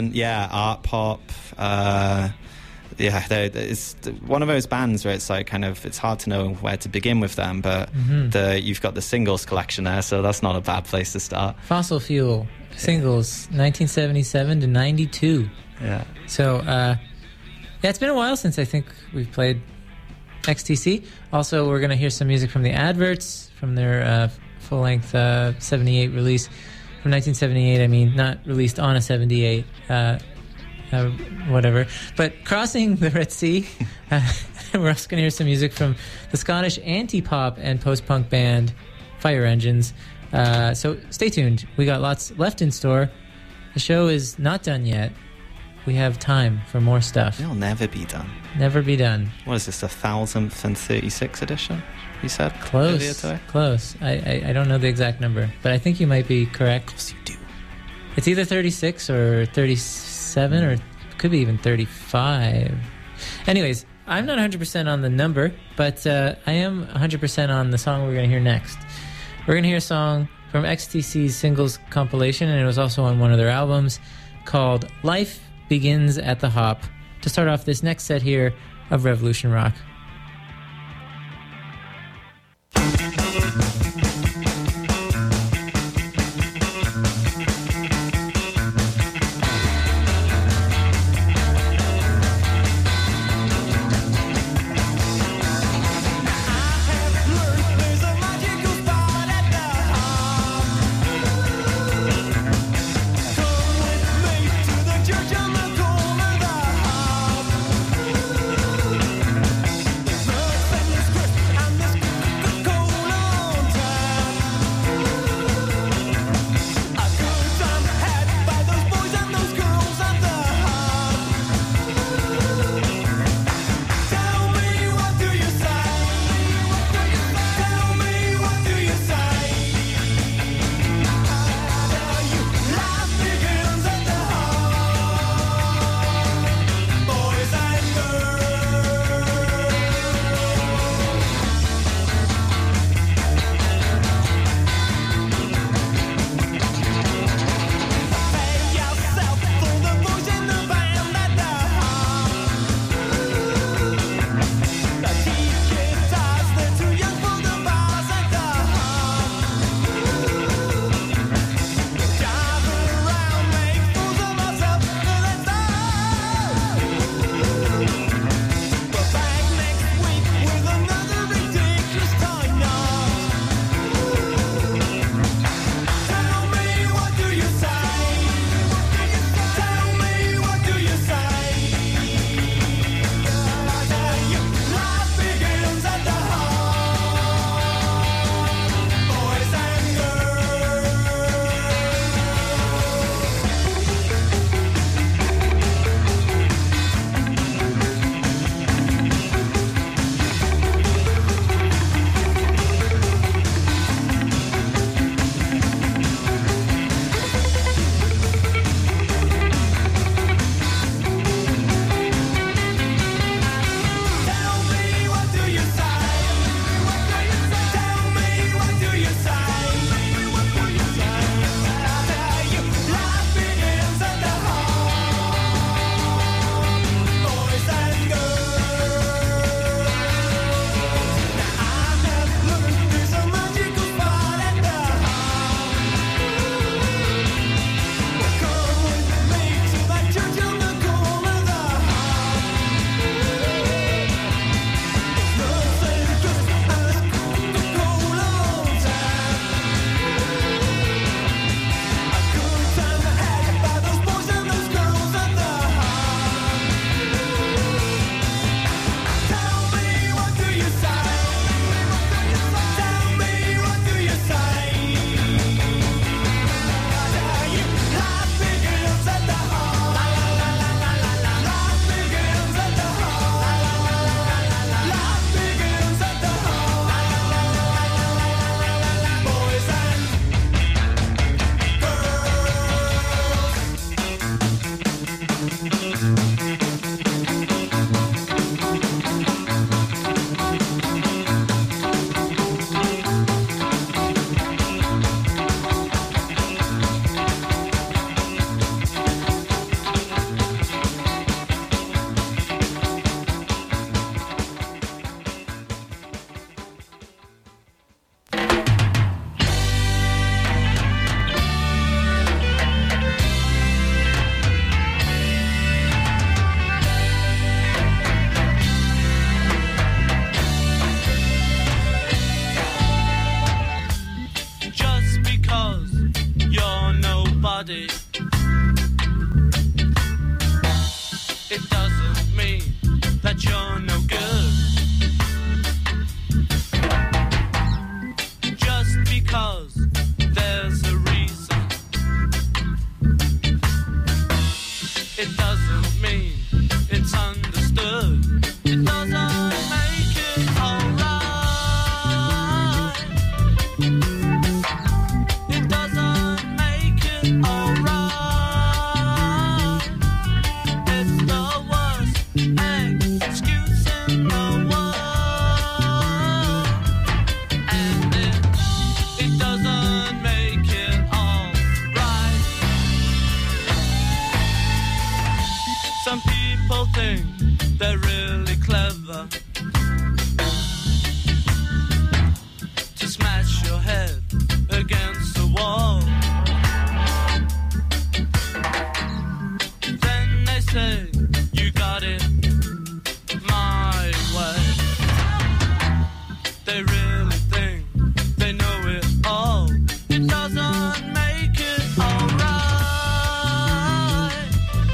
Yeah, art pop. It's one of those bands where it's like kind of, it's hard to know where to begin with them, but you've got the singles collection there, so that's not a bad place to start. Fossil Fuel singles, 1977 to 92. Yeah. So, it's been a while since I think we've played XTC. Also, we're going to hear some music from the Adverts, from their full-length 78 release. From 1978, I mean, not released on a 78, whatever. But Crossing the Red Sea, we're also going to hear some music from the Scottish anti-pop and post-punk band Fire Engines. So stay tuned. We got lots left in store. The show is not done yet. We have time for more stuff. It'll never be done. Never be done. What is this, the 1036th edition, you said? Close. Close. I don't know the exact number, but I think you might be correct. Of course you do. It's either 36 or 37, or it could be even 35. Anyways, I'm not 100% on the number, but I am 100% on the song we're going to hear next. We're going to hear a song from XTC's singles compilation, and it was also on one of their albums, called Life Begins at the Hop, to start off this next set here of Revolution Rock. Church on the corner, the hop. you're no good. Just because there's a reason, it doesn't mean it's understood. It doesn't make it alright. It doesn't make it alright. It's the worst excuse in the world. And it doesn't make it alright. Some people think they're really clever to smash your head against the wall. Then they say you got it my way. They really think they know it all. It doesn't make it alright.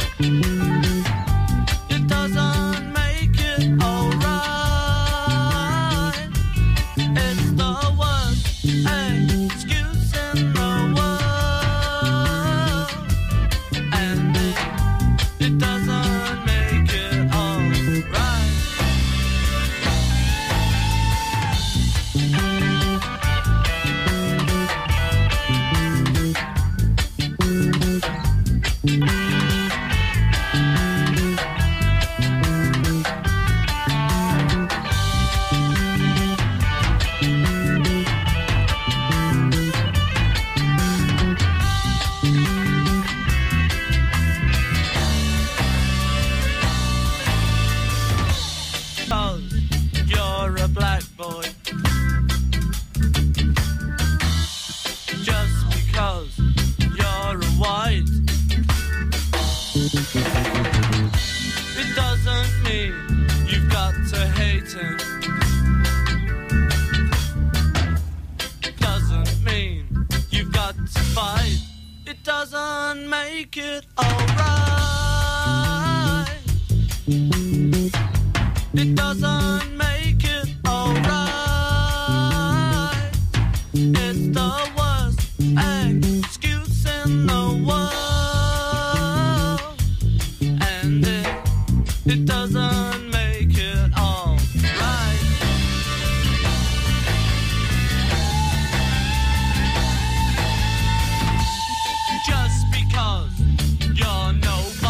It doesn't make it alright. It's the worst excuse in the world. And it doesn't make it alright. Cause you're a black boy. Just because you're a white, it doesn't mean you've got to hate him. It doesn't mean you've got to fight. It doesn't make it alright. It doesn't make it alright. It's the worst excuse in the world. And it doesn't make it alright. Just because you're nobody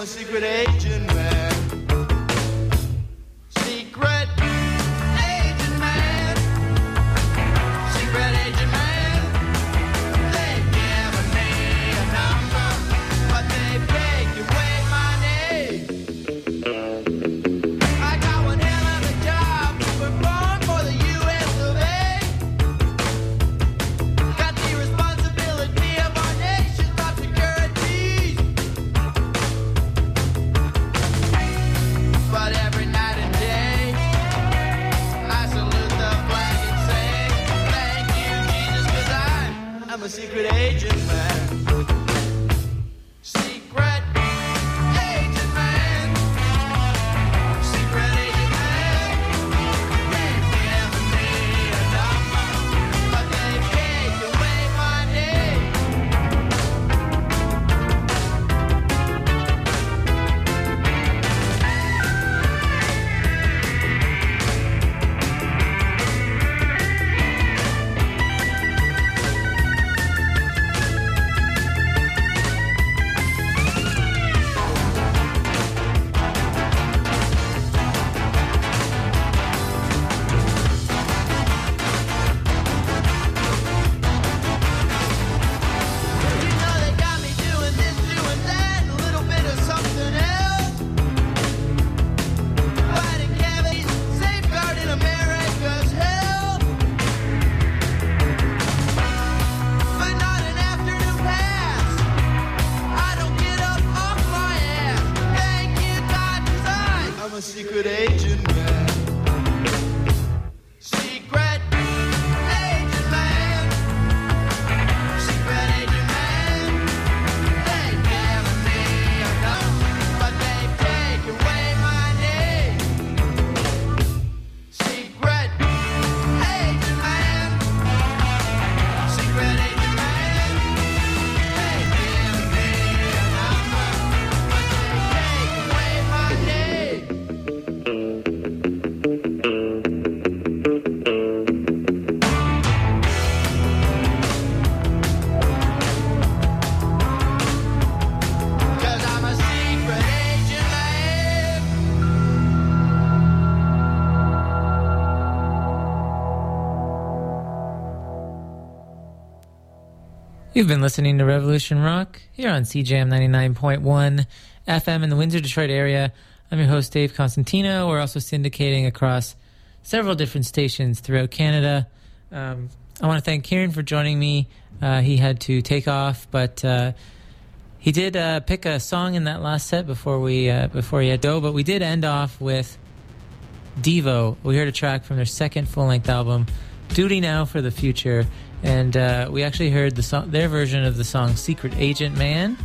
a secret agent man. Secret agent man. Secret agent man. They've given me a number, but they beg to wait my name. I got one hell of a job to perform for the U.S. of A. Got the responsibility of our nation's top securities. But every night and day, I salute the flag and say, thank you, Jesus, 'cause I'm a secret agent man. Secret agent man. Secret agent man. They've given me a number, but they can't away my name. You know they got me doing this, doing that, a little bit of something else. Fighting cavities, safeguarding America's health. But not an afternoon pass. I don't get up off my ass. Thank you, God, 'cause I'm a secret agent man. Secret agent man. Secret agent man. They've given me a number, but they take away my name. Secret agent man. Secret agent man. They've given me a number, but they take away my name. Cause I'm a secret agent man. You've been listening to Revolution Rock here on CJM 99.1 FM in the Windsor, Detroit area. I'm your host, Dave Constantino. We're also syndicating across several different stations throughout Canada. I want to thank Kieran for joining me. He had to take off, but he did pick a song in that last set before he had to go. But we did end off with Devo. We heard a track from their second full-length album, Duty Now for the Future. And we actually heard their version of the song Secret Agent Man.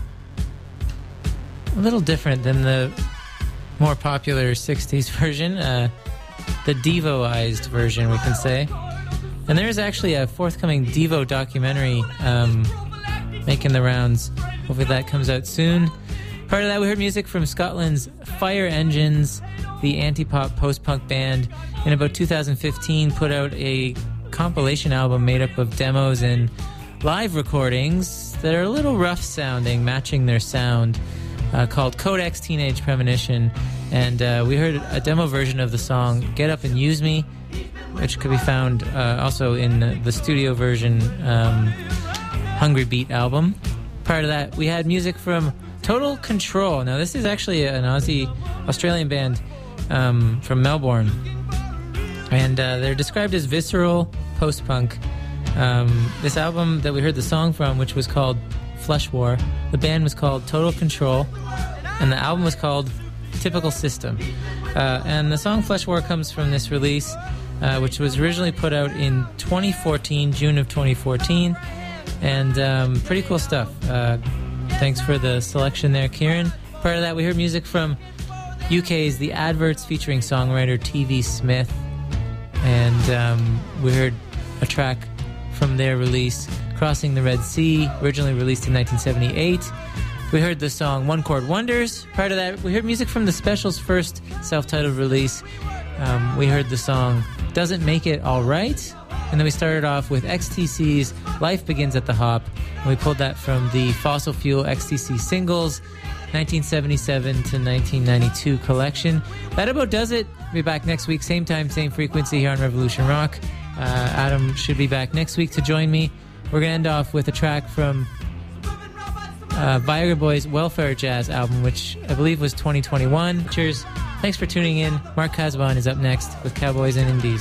A little different than the more popular 60s version, the Devoized version, we can say. And there is actually a forthcoming Devo documentary making the rounds. Hopefully that comes out soon. Part of that, we heard music from Scotland's Fire Engines, the anti-pop post-punk band. In about 2015, put out a compilation album made up of demos and live recordings that are a little rough sounding, matching their sound, called Codex Teenage Premonition. And we heard a demo version of the song Get Up and Use Me, which could be found also in the studio version Hungry Beat album. Prior to that, we had music from Total Control. Now, this is actually an Australian band from Melbourne. And they're described as visceral post-punk. This album that we heard the song from, which was called Flesh War, the band was called Total Control, and the album was called Typical System. And the song Flesh War comes from this release, which was originally put out in 2014, June of 2014. And pretty cool stuff. Thanks for the selection there, Kieran. Part of that, we heard music from UK's The Adverts featuring songwriter T.V. Smith. And we heard a track from their release, Crossing the Red Sea, originally released in 1978. We heard the song One Chord Wonders. Prior to that, we heard music from The Special's first self-titled release. We heard the song Doesn't Make It All Right. And then we started off with XTC's Life Begins at the Hop. And we pulled that from the Fossil Fuel XTC Singles 1977 to 1992 collection. That about does it. We'll be back next week, same time, same frequency here on Revolution Rock. Adam should be back next week to join me. We're going to end off with a track from Viagra Boys' Welfare Jazz album, which I believe was 2021. Cheers. Thanks for tuning in. Mark Casbon is up next with Cowboys and Indies.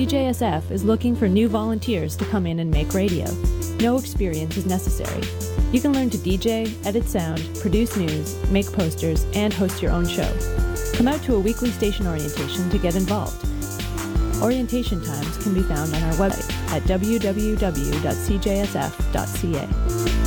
CJSF is looking for new volunteers to come in and make radio. No experience is necessary. You can learn to DJ, edit sound, produce news, make posters, and host your own show. Come out to a weekly station orientation to get involved. Orientation times can be found on our website at www.cjsf.ca.